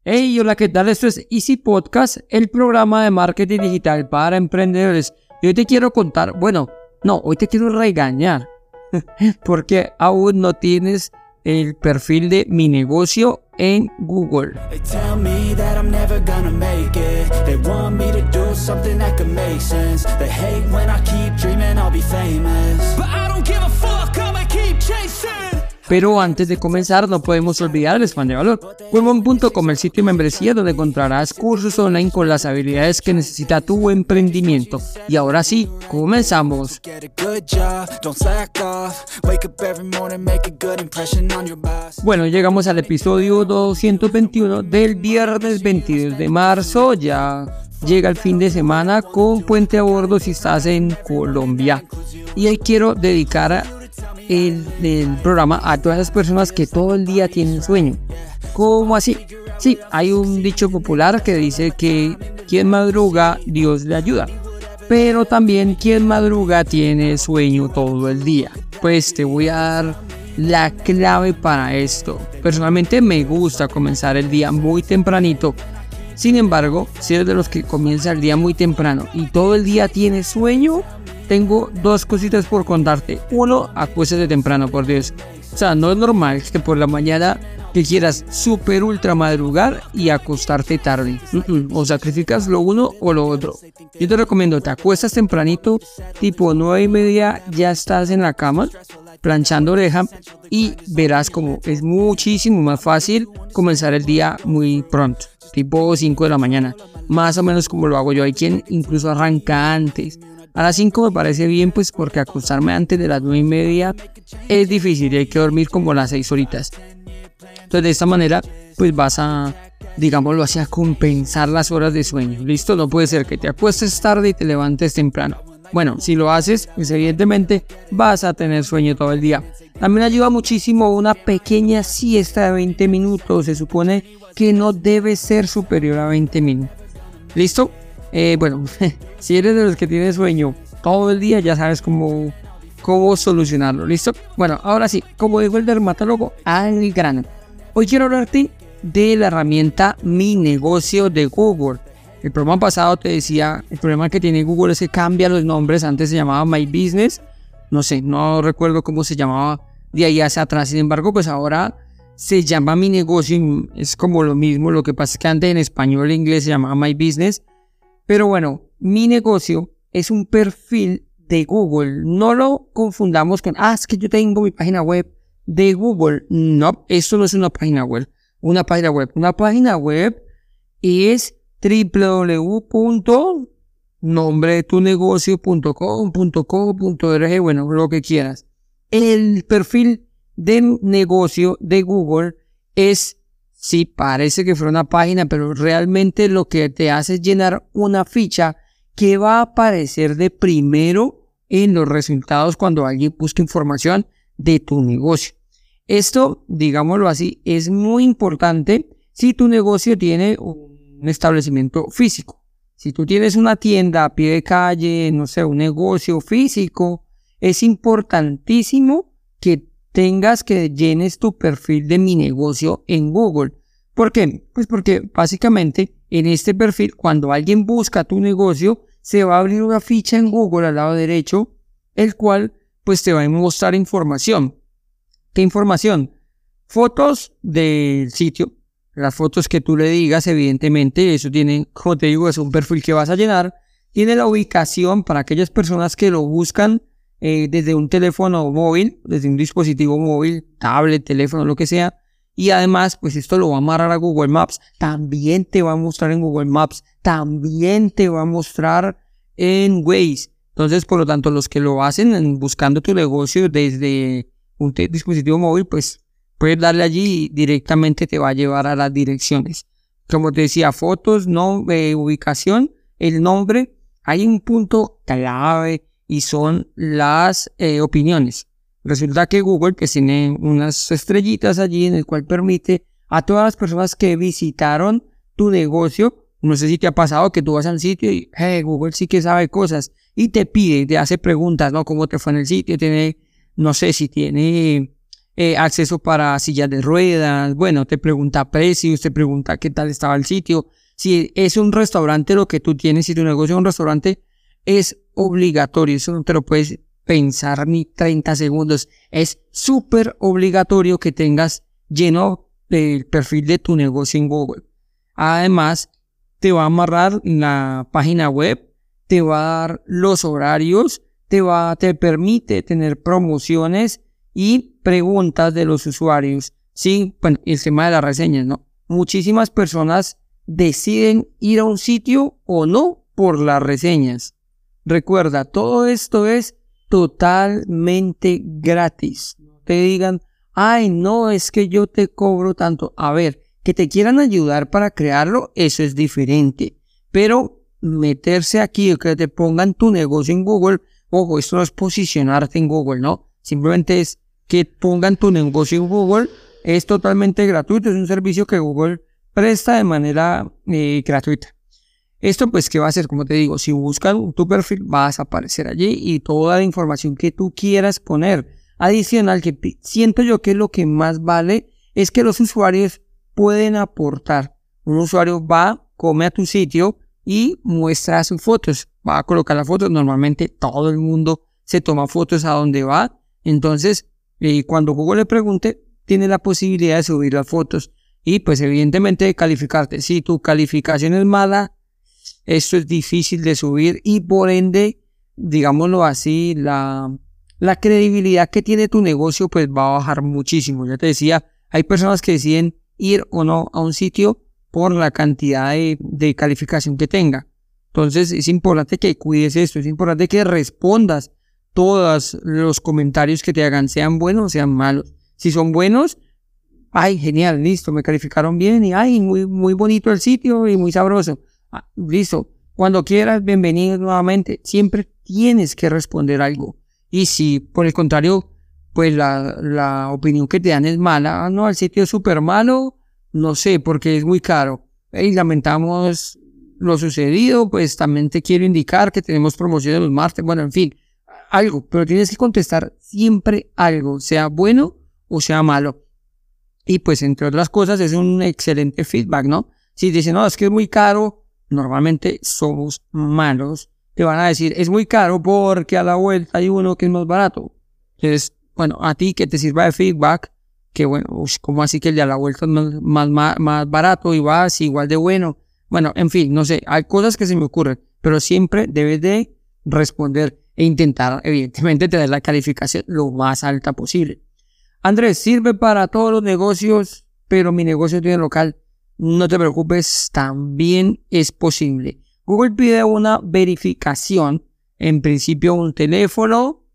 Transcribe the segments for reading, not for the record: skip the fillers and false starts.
Hey, hola, ¿qué tal? Esto es Easy Podcast, el programa de marketing digital para emprendedores. Y hoy te quiero contar, hoy te quiero regañar, porque aún no tienes el perfil de Mi Negocio en Google. Pero antes de comenzar no podemos olvidar el spam de valor. Webon.com, el sitio de membresía donde encontrarás cursos online con las habilidades que necesita tu emprendimiento. Y ahora sí, comenzamos. Bueno, llegamos al episodio 221 del viernes 22 de marzo. Ya llega el fin de semana con puente a bordo si estás en Colombia. Y hoy quiero dedicar el programa a todas las personas que todo el día tienen sueño. ¿Cómo así? Sí, hay un dicho popular que dice que quien madruga, Dios le ayuda. Pero también quien madruga tiene sueño todo el día. Pues te voy a dar la clave para esto. Personalmente me gusta comenzar el día muy tempranito. Sin embargo, si eres de los que comienza el día muy temprano y todo el día tienes sueño, tengo dos cositas por contarte. Uno, acuéstate temprano, por Dios. O sea, no es normal que por la mañana que quieras super ultra madrugar y acostarte tarde. O sacrificas lo uno o lo otro. Yo te recomiendo, te acuestas tempranito, tipo 9:30, ya estás en la cama, planchando oreja, y verás como es muchísimo más fácil comenzar el día muy pronto, tipo 5 de la mañana. Más o menos como lo hago yo. Hay quien incluso arranca antes. A las 5 me parece bien, pues porque acostarme antes de las 9:30 es difícil y hay que dormir como las 6 horitas. Entonces de esta manera pues vas a, digámoslo así, a compensar las horas de sueño. ¿Listo? No puede ser que te acuestes tarde y te levantes temprano. Bueno, si lo haces, pues evidentemente vas a tener sueño todo el día. También ayuda muchísimo una pequeña siesta de 20 minutos. Se supone que no debe ser superior a 20 minutos. ¿Listo? Si eres de los que tienes sueño todo el día, ya sabes cómo solucionarlo. ¿Listo? Bueno, ahora sí, como dijo el dermatólogo, al grano. Hoy quiero hablarte de la herramienta Mi Negocio de Google. El programa pasado te decía, el problema que tiene Google es que cambia los nombres. Antes se llamaba My Business. No recuerdo cómo se llamaba de ahí hacia atrás. Sin embargo, pues ahora se llama Mi Negocio. Es como lo mismo. Lo que pasa es que antes en español e inglés se llamaba My Business. Pero bueno, Mi Negocio es un perfil de Google. No lo confundamos con, es que yo tengo mi página web de Google. No, esto no es una página web. Una página web es www.nombredetunegocio.com.co.org, bueno, lo que quieras. El perfil de negocio de Google es, sí, parece que fuera una página, pero realmente lo que te hace es llenar una ficha que va a aparecer de primero en los resultados cuando alguien busca información de tu negocio. Esto, digámoslo así, es muy importante si tu negocio tiene un establecimiento físico. Si tú tienes una tienda a pie de calle, un negocio físico, es importantísimo que tengas que llenes tu perfil de Mi Negocio en Google. ¿Por qué? Pues porque básicamente en este perfil, cuando alguien busca tu negocio, se va a abrir una ficha en Google al lado derecho, el cual pues te va a mostrar información. ¿Qué información? Fotos del sitio, las fotos que tú le digas, evidentemente, eso tiene, como te digo, es un perfil que vas a llenar. Tiene la ubicación para aquellas personas que lo buscan desde un teléfono móvil, desde un dispositivo móvil, tablet, teléfono, lo que sea. Y además, pues esto lo va a amarrar a Google Maps. También te va a mostrar en Google Maps. También te va a mostrar en Waze. Entonces, por lo tanto, los que lo hacen buscando tu negocio desde un dispositivo móvil, pues puedes darle allí y directamente te va a llevar a las direcciones. Como te decía, fotos, ubicación, el nombre. Hay un punto clave y son las opiniones. Resulta que Google pues tiene unas estrellitas allí en el cual permite a todas las personas que visitaron tu negocio. No sé si te ha pasado que tú vas al sitio y Google sí que sabe cosas y te hace preguntas, ¿no? ¿Cómo te fue en el sitio? No sé si tiene acceso para sillas de ruedas, bueno, te pregunta precios, te pregunta qué tal estaba el sitio. Si es un restaurante lo que tú tienes, si tu negocio es un restaurante, es obligatorio, eso no te lo puedes pensar ni 30 segundos. Es súper obligatorio que tengas lleno el perfil de tu negocio en Google. Además, te va a amarrar la página web, te va a dar los horarios, te permite tener promociones y preguntas de los usuarios. Sí, bueno, el tema de las reseñas, ¿no? Muchísimas personas deciden ir a un sitio o no por las reseñas. Recuerda, todo esto es totalmente gratis. No te digan, ay, no, es que yo te cobro tanto. A ver, que te quieran ayudar para crearlo, eso es diferente. Pero meterse aquí, que te pongan tu negocio en Google, ojo, esto no es posicionarte en Google, ¿no? Simplemente es que pongan tu negocio en Google, es totalmente gratuito, es un servicio que Google presta de manera gratuita. Esto pues, ¿qué va a hacer? Como te digo, si buscan tu perfil, vas a aparecer allí y toda la información que tú quieras poner. Adicional, que siento yo que lo que más vale es que los usuarios pueden aportar. Un usuario va, come a tu sitio y muestra sus fotos. Va a colocar las fotos. Normalmente todo el mundo se toma fotos a donde va. Entonces, cuando Google le pregunte, tiene la posibilidad de subir las fotos. Y pues evidentemente de calificarte. Si tu calificación es mala, esto es difícil de subir y por ende, digámoslo así, la credibilidad que tiene tu negocio pues va a bajar muchísimo. Ya te decía, hay personas que deciden ir o no a un sitio por la cantidad de calificación que tenga. Entonces es importante que cuides esto, es importante que respondas todos los comentarios que te hagan, sean buenos o sean malos. Si son buenos, ay, genial, listo, me calificaron bien y ay, muy bonito el sitio y muy sabroso. Listo, cuando quieras, bienvenido nuevamente. Siempre tienes que responder algo. Y si por el contrario, pues la opinión que te dan es mala, no, el sitio es súper malo, no sé, porque es muy caro. Y lamentamos lo sucedido, pues también te quiero indicar que tenemos promociones los martes, bueno, en fin, algo, pero tienes que contestar siempre algo, sea bueno o sea malo. Y pues entre otras cosas es un excelente feedback, ¿no? Si dicen, no, es que es muy caro, normalmente somos malos. Te van a decir, es muy caro porque a la vuelta hay uno que es más barato. Entonces, bueno, a ti que te sirva de feedback, que bueno, como así que el de a la vuelta es más barato y vas igual de bueno. Bueno, en fin, no sé, hay cosas que se me ocurren, pero siempre debes de responder e intentar, evidentemente, tener la calificación lo más alta posible. Andrés, sirve para todos los negocios, pero mi negocio tiene local. No te preocupes, también es posible. Google pide una verificación, en principio un teléfono,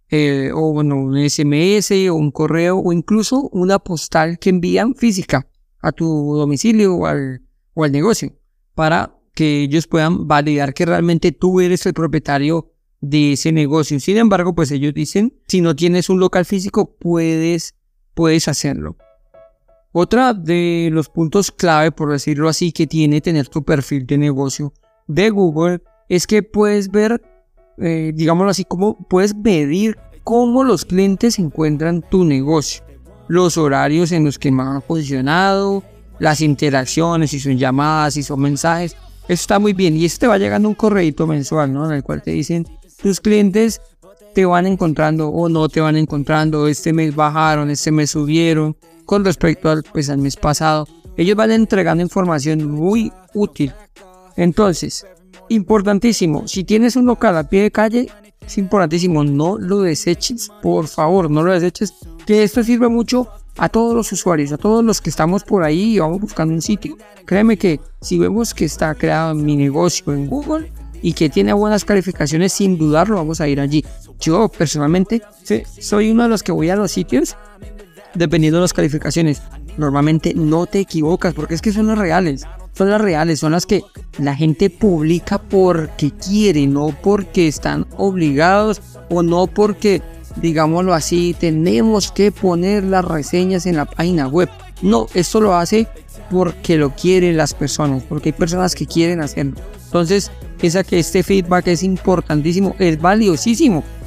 o bueno, un SMS, o un correo, o incluso una postal que envían física a tu domicilio o al negocio, para que ellos puedan validar que realmente tú eres el propietario de ese negocio. Sin embargo, pues ellos dicen, si no tienes un local físico, puedes hacerlo. Otra de los puntos clave, por decirlo así, que tiene tener tu perfil de negocio de Google es que puedes ver, digámoslo así, como puedes medir cómo los clientes encuentran tu negocio, los horarios en los que más han posicionado, las interacciones, si son llamadas, si son mensajes. Eso está muy bien y esto te va llegando un correíto mensual, ¿no? En el cual te dicen, tus clientes te van encontrando o no te van encontrando, este mes bajaron, este mes subieron, con respecto al mes pasado. Ellos van entregando información muy útil. Entonces, importantísimo, si tienes un local a pie de calle, es importantísimo, no lo deseches, por favor, no lo deseches, que esto sirve mucho a todos los usuarios, a todos los que estamos por ahí y vamos buscando un sitio. Créeme que si vemos que está creado mi negocio en Google y que tiene buenas calificaciones, sin dudarlo vamos a ir allí. Yo personalmente soy uno de los que voy a los sitios dependiendo de las calificaciones. Normalmente no te equivocas porque es que son las reales, son las que la gente publica porque quiere, no porque están obligados o no porque, digámoslo así, tenemos que poner las reseñas en la página web. No, esto lo hace porque lo quieren las personas, porque hay personas que quieren hacerlo. Entonces, piensa que este feedback es importantísimo, es valiosísimo.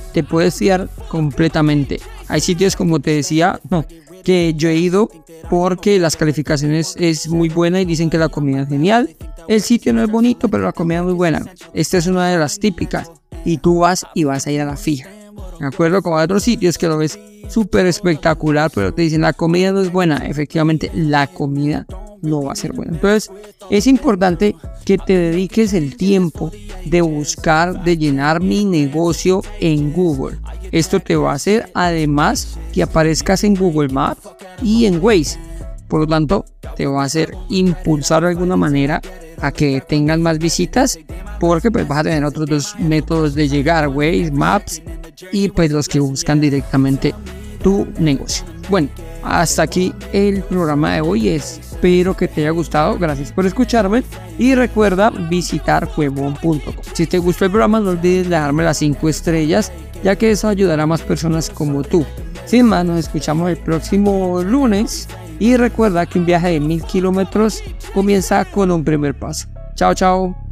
te puedes fiar completamente. Hay sitios, como te decía, que yo he ido porque las calificaciones es muy buena y dicen que la comida es genial. El sitio no es bonito, pero la comida es muy buena. Esta es una de las típicas. Y tú vas y vas a ir a la fija. ¿De acuerdo? Como hay otros sitios que lo ves súper espectacular, pero te dicen la comida no es buena. Efectivamente, la comida no va a ser buena. Entonces, es importante que te dediques el tiempo de buscar, de llenar mi negocio en Google. Esto te va a hacer, además, que aparezcas en Google Maps y en Waze. Por lo tanto, te va a hacer impulsar de alguna manera a que tengas más visitas, porque pues vas a tener otros dos métodos de llegar: Waze, Maps y pues los que buscan directamente tu negocio. Bueno, hasta aquí el programa de hoy. Espero que te haya gustado. Gracias por escucharme y recuerda visitar huevon.com. Si te gustó el programa, no olvides dejarme las 5 estrellas, ya que eso ayudará a más personas como tú. Sin más, nos escuchamos el próximo lunes y recuerda que un viaje de 1000 kilómetros comienza con un primer paso. Chao, chao.